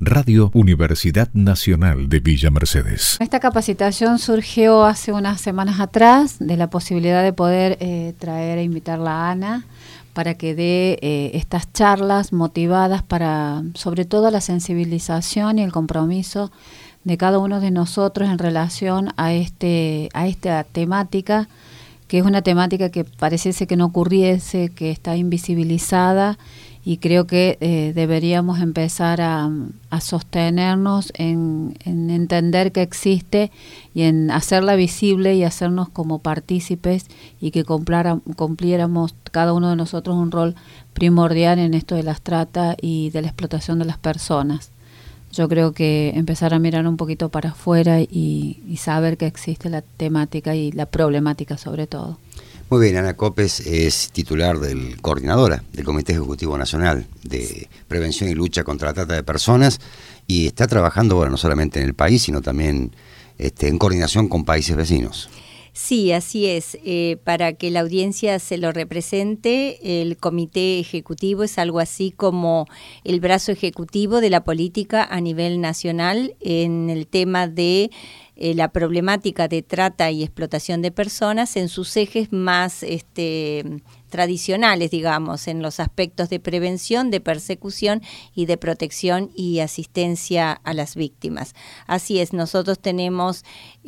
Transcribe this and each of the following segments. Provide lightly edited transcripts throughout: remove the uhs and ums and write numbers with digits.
Radio Universidad Nacional de Villa Mercedes. Esta capacitación surgió hace unas semanas atrás de la posibilidad de poder traer e invitarla a Ana para que dé estas charlas motivadas para, sobre todo, la sensibilización y el compromiso de cada uno de nosotros en relación a esta temática, que es una temática que pareciese que no ocurriese, que está invisibilizada, y creo que deberíamos empezar a sostenernos en entender que existe y en hacerla visible y hacernos como partícipes, y que cumpliéramos cada uno de nosotros un rol primordial en esto de las trata y de la explotación de las personas. Yo creo que empezar a mirar un poquito para afuera y saber que existe la temática y la problemática sobre todo. Muy bien, Ana Copes es titular coordinadora del Comité Ejecutivo Nacional de Prevención y Lucha contra la Trata de Personas, y está trabajando, bueno, no solamente en el país, sino también en coordinación con países vecinos. Sí, así es. Para que la audiencia se lo represente, el Comité Ejecutivo es algo así como el brazo ejecutivo de la política a nivel nacional en el tema de la problemática de trata y explotación de personas en sus ejes más tradicionales, digamos, en los aspectos de prevención, de persecución y de protección y asistencia a las víctimas. Así es, nosotros tenemos,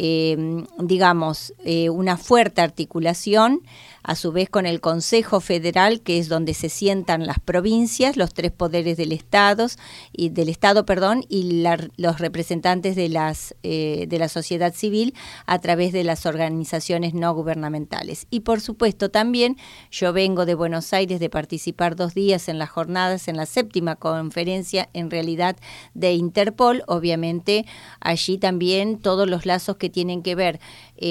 una fuerte articulación, a su vez con el Consejo Federal, que es donde se sientan las provincias, los tres poderes del Estado, y los representantes de la sociedad civil a través de las organizaciones no gubernamentales. Y por supuesto también yo vengo de Buenos Aires de participar 2 días en las jornadas, en la 7ª conferencia en realidad de Interpol. Obviamente allí también todos los lazos que tienen que ver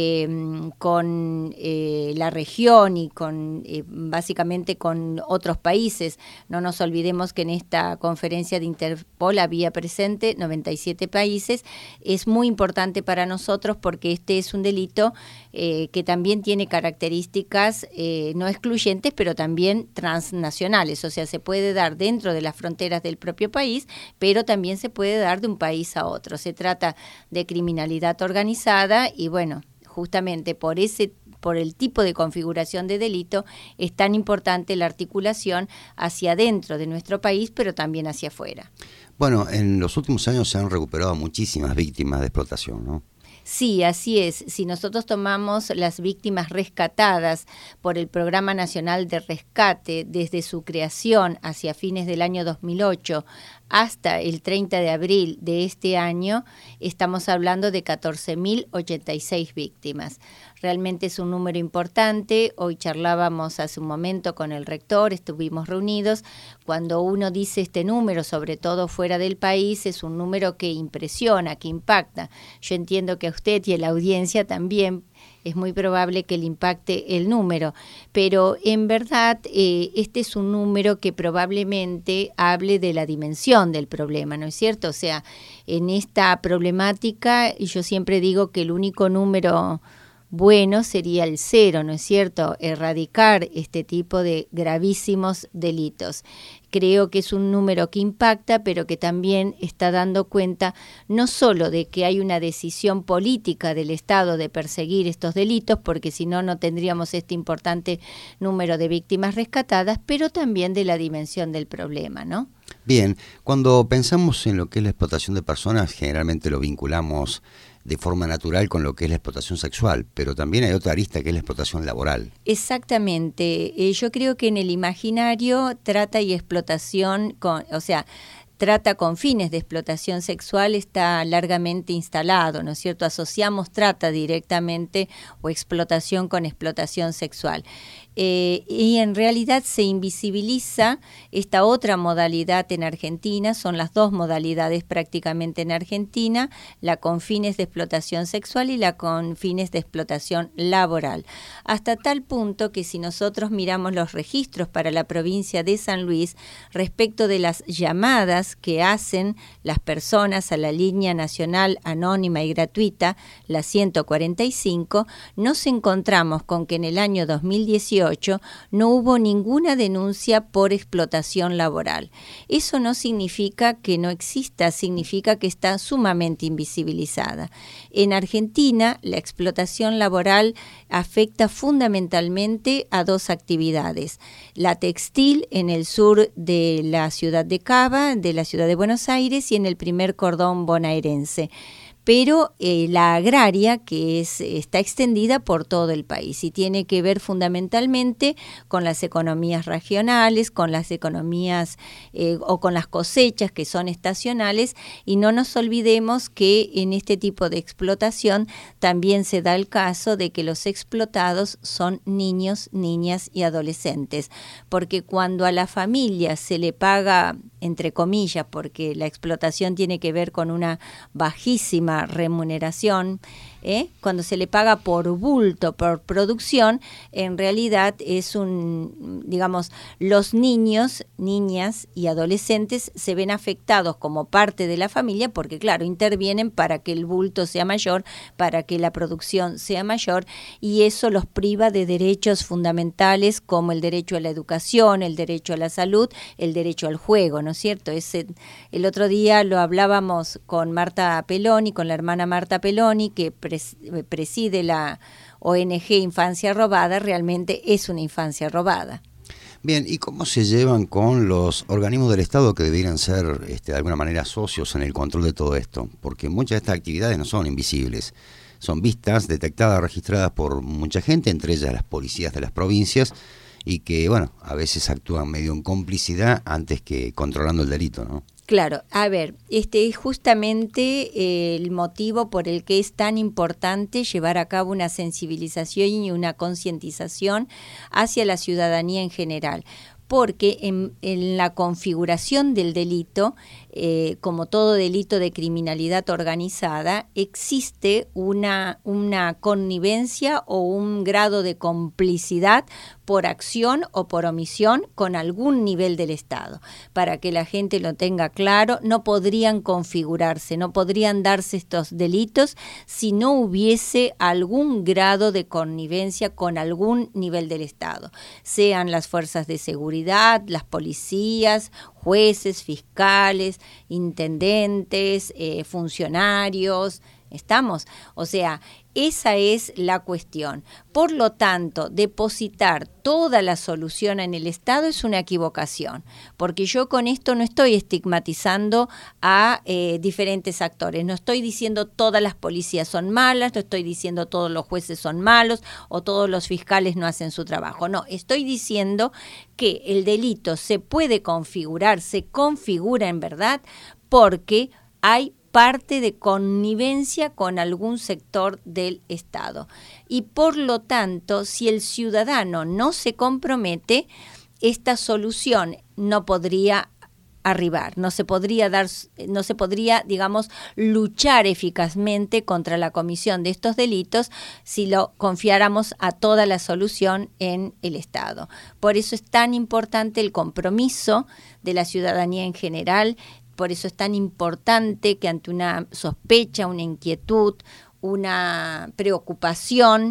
con la región y con básicamente con otros países. No nos olvidemos que en esta conferencia de Interpol había presente 97 países. Es muy importante para nosotros porque este es un delito que también tiene características no excluyentes, pero también transnacionales. O sea, se puede dar dentro de las fronteras del propio país, pero también se puede dar de un país a otro. Se trata de criminalidad organizada y, bueno, justamente por el tipo de configuración de delito es tan importante la articulación hacia adentro de nuestro país, pero también hacia afuera. Bueno, en los últimos años se han recuperado muchísimas víctimas de explotación, ¿no? Sí, así es. Si nosotros tomamos las víctimas rescatadas por el Programa Nacional de Rescate desde su creación hacia fines del año 2008 hasta el 30 de abril de este año, estamos hablando de 14.086 víctimas. Realmente es un número importante. Hoy charlábamos hace un momento con el rector, estuvimos reunidos. Cuando uno dice este número, sobre todo fuera del país, es un número que impresiona, que impacta. Yo entiendo que a usted y a la audiencia también es muy probable que le impacte el número, pero en verdad este es un número que probablemente hable de la dimensión del problema, ¿no es cierto? O sea, en esta problemática yo siempre digo que el único número bueno sería el 0, ¿no es cierto? Erradicar este tipo de gravísimos delitos. Creo que es un número que impacta, pero que también está dando cuenta no solo de que hay una decisión política del Estado de perseguir estos delitos, porque si no, no tendríamos este importante número de víctimas rescatadas, pero también de la dimensión del problema, ¿no? Bien, cuando pensamos en lo que es la explotación de personas, generalmente lo vinculamos de forma natural con lo que es la explotación sexual, pero también hay otra arista que es la explotación laboral. Exactamente. Yo creo que en el imaginario trata y explotación, trata con fines de explotación sexual está largamente instalado, ¿no es cierto? Asociamos trata directamente o explotación con explotación sexual. Y en realidad se invisibiliza esta otra modalidad en Argentina. Son las 2 modalidades prácticamente en Argentina, la con fines de explotación sexual y la con fines de explotación laboral. Hasta tal punto que si nosotros miramos los registros para la provincia de San Luis respecto de las llamadas que hacen las personas a la línea nacional anónima y gratuita, la 145, nos encontramos con que en el año 2018 2018 no hubo ninguna denuncia por explotación laboral. Eso no significa que no exista, significa que está sumamente invisibilizada. En Argentina, la explotación laboral afecta fundamentalmente a dos actividades: la textil en el sur de la ciudad de Cava, de la ciudad de Buenos Aires, y en el primer cordón bonaerense. Pero la agraria, que está extendida por todo el país y tiene que ver fundamentalmente con las economías regionales, con las economías o con las cosechas que son estacionales, y no nos olvidemos que en este tipo de explotación también se da el caso de que los explotados son niños, niñas y adolescentes, porque cuando a la familia se le paga, entre comillas, porque la explotación tiene que ver con una bajísima remuneración, cuando se le paga por bulto, por producción, en realidad es los niños, niñas y adolescentes se ven afectados como parte de la familia porque, claro, intervienen para que el bulto sea mayor, para que la producción sea mayor, y eso los priva de derechos fundamentales como el derecho a la educación, el derecho a la salud, el derecho al juego, ¿no es cierto? El otro día lo hablábamos con Marta Peloni, con la hermana Marta Peloni, que preside la ONG Infancia Robada. Realmente es una infancia robada. Bien, ¿y cómo se llevan con los organismos del Estado que deberían ser de alguna manera socios en el control de todo esto? Porque muchas de estas actividades no son invisibles, son vistas, detectadas, registradas por mucha gente, entre ellas las policías de las provincias, y que, bueno, a veces actúan medio en complicidad antes que controlando el delito, ¿no? Claro, a ver, este es justamente el motivo por el que es tan importante llevar a cabo una sensibilización y una concientización hacia la ciudadanía en general, porque en la configuración del delito, como todo delito de criminalidad organizada, existe una connivencia o un grado de complicidad por acción o por omisión con algún nivel del Estado. Para que la gente lo tenga claro, no podrían configurarse, no podrían darse estos delitos si no hubiese algún grado de connivencia con algún nivel del Estado, sean las fuerzas de seguridad, las policías, jueces, fiscales, intendentes, funcionarios. ¿Estamos? O sea, esa es la cuestión. Por lo tanto, depositar toda la solución en el Estado es una equivocación, porque yo con esto no estoy estigmatizando a diferentes actores, no estoy diciendo todas las policías son malas, no estoy diciendo todos los jueces son malos o todos los fiscales no hacen su trabajo, no, estoy diciendo que el delito se puede configurar, se configura en verdad porque hay parte de connivencia con algún sector del Estado. Y por lo tanto, si el ciudadano no se compromete, esta solución no podría arribar, no se podría, digamos, luchar eficazmente contra la comisión de estos delitos si lo confiáramos a toda la solución en el Estado. Por eso es tan importante el compromiso de la ciudadanía en general. Por eso es tan importante que ante una sospecha, una inquietud, una preocupación,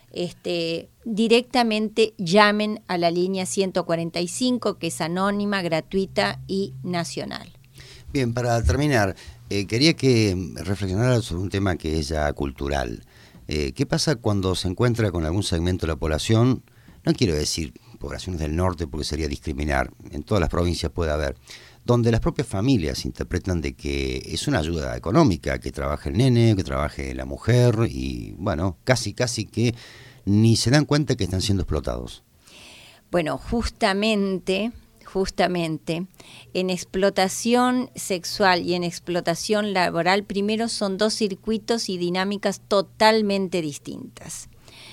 directamente llamen a la línea 145, que es anónima, gratuita y nacional. Bien, para terminar, quería que reflexionara sobre un tema que es ya cultural. ¿Qué pasa cuando se encuentra con algún segmento de la población? No quiero decir poblaciones del norte porque sería discriminar, en todas las provincias puede haber, donde las propias familias interpretan de que es una ayuda económica, que trabaje el nene, que trabaje la mujer, y bueno, casi que ni se dan cuenta que están siendo explotados. Bueno, justamente, en explotación sexual y en explotación laboral, primero son dos circuitos y dinámicas totalmente distintas.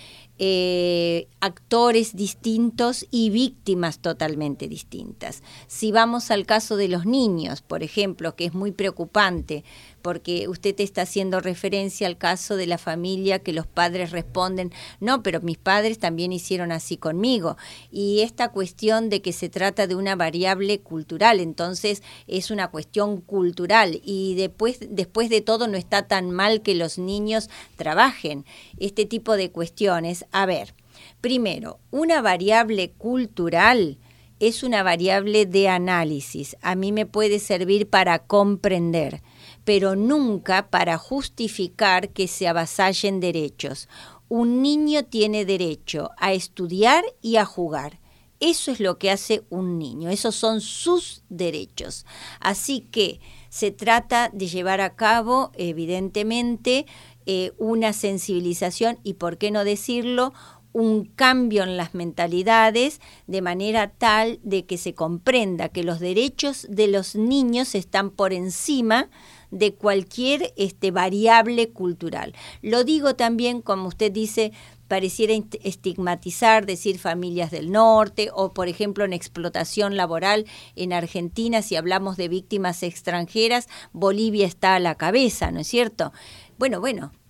Actores distintos y víctimas totalmente distintas. Si vamos al caso de los niños, por ejemplo, que es muy preocupante, porque usted está haciendo referencia al caso de la familia que los padres responden, no, pero mis padres también hicieron así conmigo, y esta cuestión de que se trata de una variable cultural, entonces es una cuestión cultural, y después de todo no está tan mal que los niños trabajen. Este tipo de cuestiones, a ver, Primero, una variable cultural es una variable de análisis. A mí me puede servir para comprender, pero nunca para justificar que se avasallen derechos. Un niño tiene derecho a estudiar y a jugar. Eso es lo que hace un niño, esos son sus derechos. Así que se trata de llevar a cabo, evidentemente, una sensibilización y, por qué no decirlo, un cambio en las mentalidades de manera tal de que se comprenda que los derechos de los niños están por encima de cualquier variable cultural. Lo digo también, como usted dice, pareciera estigmatizar, decir familias del norte o, por ejemplo, en explotación laboral en Argentina, si hablamos de víctimas extranjeras, Bolivia está a la cabeza, ¿no es cierto? Bueno,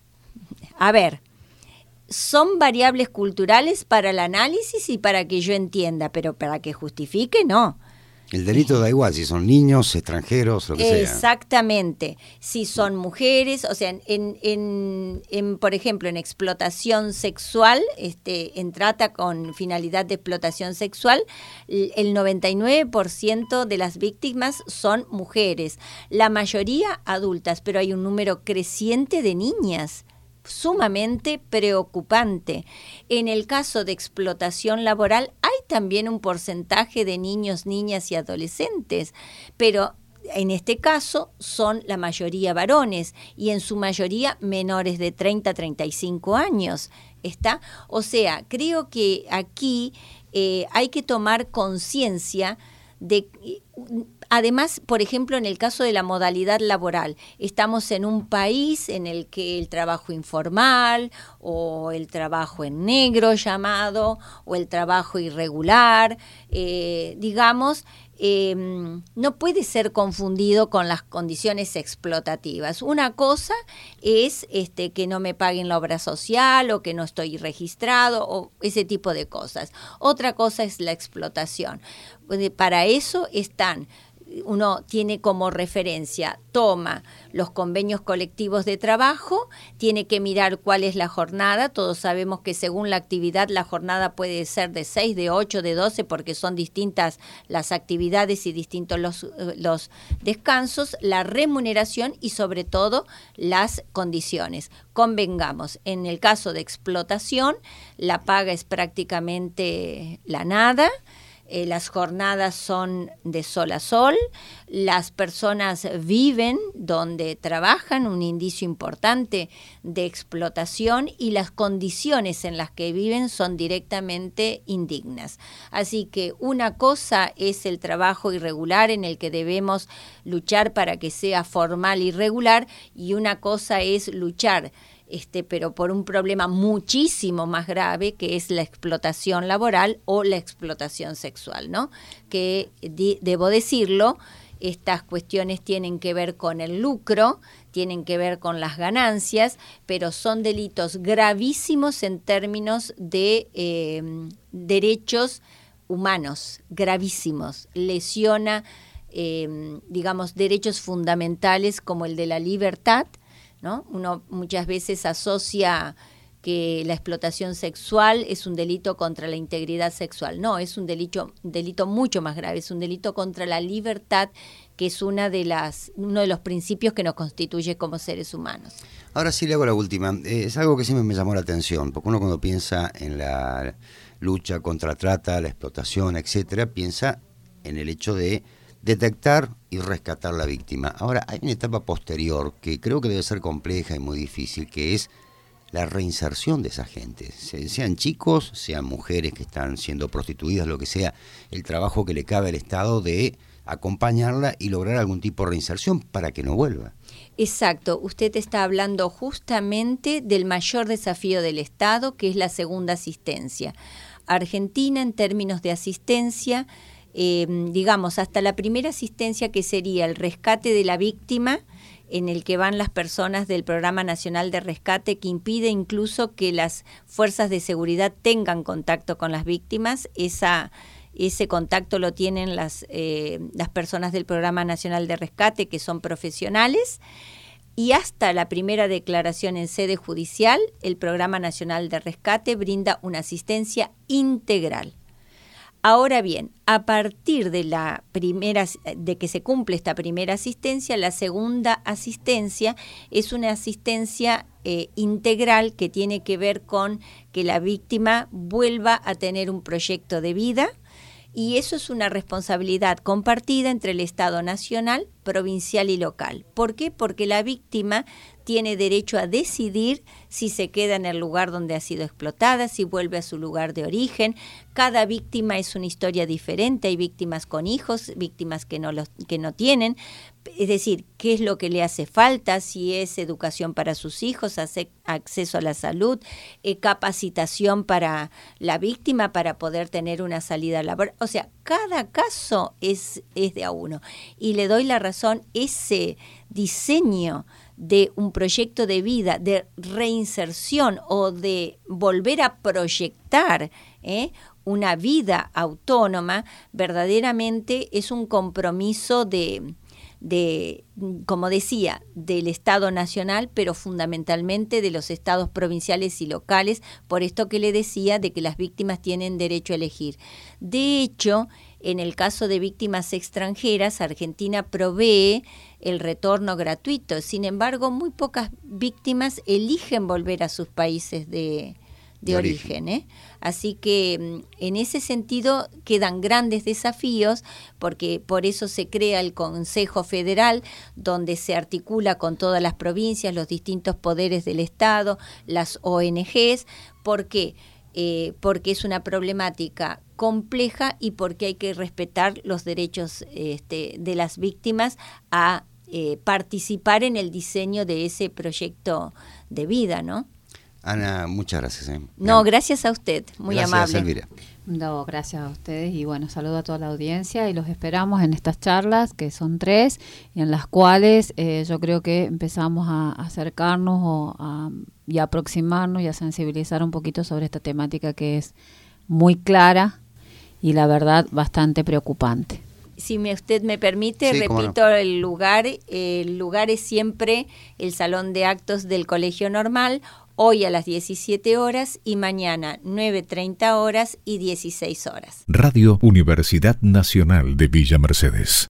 a ver, son variables culturales para el análisis y para que yo entienda, pero para que justifique, no. El delito da igual, si son niños, extranjeros, lo que sea. Exactamente. Si son mujeres, o sea, por ejemplo, en explotación sexual, en trata con finalidad de explotación sexual, el 99% de las víctimas son mujeres, la mayoría adultas, pero hay un número creciente de niñas, sumamente preocupante. En el caso de explotación laboral hay también un porcentaje de niños, niñas y adolescentes, pero en este caso son la mayoría varones y en su mayoría menores de 30 a 35 años. O sea, creo que aquí hay que tomar conciencia de... Además, por ejemplo, en el caso de la modalidad laboral, estamos en un país en el que el trabajo informal o el trabajo en negro llamado o el trabajo irregular, no puede ser confundido con las condiciones explotativas. Una cosa es que no me paguen la obra social o que no estoy registrado o ese tipo de cosas. Otra cosa es la explotación. Para eso uno tiene como referencia, toma los convenios colectivos de trabajo, tiene que mirar cuál es la jornada. Todos sabemos que según la actividad la jornada puede ser de 6, de 8, de 12, porque son distintas las actividades y distintos los descansos, la remuneración y sobre todo las condiciones. Convengamos, en el caso de explotación, la paga es prácticamente la nada. Las jornadas son de sol a sol, las personas viven donde trabajan, un indicio importante de explotación, y las condiciones en las que viven son directamente indignas. Así que una cosa es el trabajo irregular en el que debemos luchar para que sea formal y regular, y una cosa es luchar pero por un problema muchísimo más grave, que es la explotación laboral o la explotación sexual, ¿no? Que, debo decirlo, estas cuestiones tienen que ver con el lucro, tienen que ver con las ganancias, pero son delitos gravísimos en términos de derechos humanos, gravísimos. Lesiona, derechos fundamentales como el de la libertad, ¿no? Uno muchas veces asocia que la explotación sexual es un delito contra la integridad sexual. No, es un delito mucho más grave, es un delito contra la libertad, que es uno de los principios que nos constituye como seres humanos. Ahora sí le hago la última. Es algo que siempre me llamó la atención, porque uno cuando piensa en la lucha contra la trata, la explotación, etcétera, piensa en el hecho de detectar y rescatar a la víctima. Ahora, hay una etapa posterior que creo que debe ser compleja y muy difícil, que es la reinserción de esa gente, sean chicos, sean mujeres que están siendo prostituidas, lo que sea, el trabajo que le cabe al Estado de acompañarla y lograr algún tipo de reinserción para que no vuelva. Exacto, usted está hablando justamente del mayor desafío del Estado, que es la segunda asistencia. Argentina, en términos de asistencia, hasta la primera asistencia, que sería el rescate de la víctima, en el que van las personas del Programa Nacional de Rescate, que impide incluso que las fuerzas de seguridad tengan contacto con las víctimas. Ese contacto lo tienen las personas del Programa Nacional de Rescate, que son profesionales. y hasta la primera declaración en sede judicial, el Programa Nacional de Rescate brinda una asistencia integral. Ahora bien, a partir de que se cumple esta primera asistencia, la segunda asistencia es una asistencia integral que tiene que ver con que la víctima vuelva a tener un proyecto de vida, y eso es una responsabilidad compartida entre el Estado nacional, provincial y local. ¿Por qué? Porque la víctima tiene derecho a decidir si se queda en el lugar donde ha sido explotada, si vuelve a su lugar de origen. Cada víctima es una historia diferente. Hay víctimas con hijos, víctimas que no tienen. Es decir, qué es lo que le hace falta, si es educación para sus hijos, acceso a la salud, capacitación para la víctima para poder tener una salida laboral. O sea, cada caso es de a uno. Y le doy la razón, ese diseño de un proyecto de vida, de reinserción o de volver a proyectar una vida autónoma, verdaderamente es un compromiso de, como decía, del Estado nacional, pero fundamentalmente de los estados provinciales y locales, por esto que le decía de que las víctimas tienen derecho a elegir. De hecho, en el caso de víctimas extranjeras, Argentina provee el retorno gratuito. Sin embargo, muy pocas víctimas eligen volver a sus países de origen. Así que en ese sentido quedan grandes desafíos, porque por eso se crea el Consejo Federal, donde se articula con todas las provincias, los distintos poderes del Estado, las ONGs. ¿Por qué? Porque es una problemática compleja y porque hay que respetar los derechos de las víctimas a participar en el diseño de ese proyecto de vida, ¿no? Ana, muchas gracias. No, gracias a usted, muy gracias, amable. Elvira. No, gracias a ustedes y bueno, saludo a toda la audiencia y los esperamos en estas charlas, que son 3, y en las cuales yo creo que empezamos a acercarnos y a aproximarnos y a sensibilizar un poquito sobre esta temática que es muy clara y la verdad bastante preocupante. Si usted me permite, sí, repito, no. El lugar es siempre el Salón de Actos del Colegio Normal, hoy a las 17 horas y mañana 9:30 horas y 16 horas. Radio Universidad Nacional de Villa Mercedes.